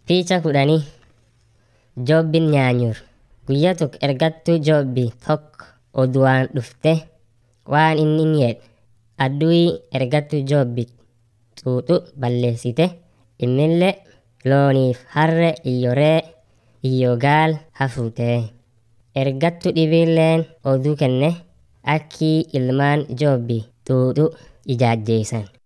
Picha kudhanii Jobbin nyaanyur. Guyyaa tokko ergattuu Jobbi tokko oduwaan dhufte waan inni jedhe addui ergattuu Jobbi xuuxu balleessite immillee looniif harre iyyoree iyyo gaal hafuute. Ergattuu dhibiilleen oduu kenne akkii ilmaan Jobbi xuuxu ijaajjeessan.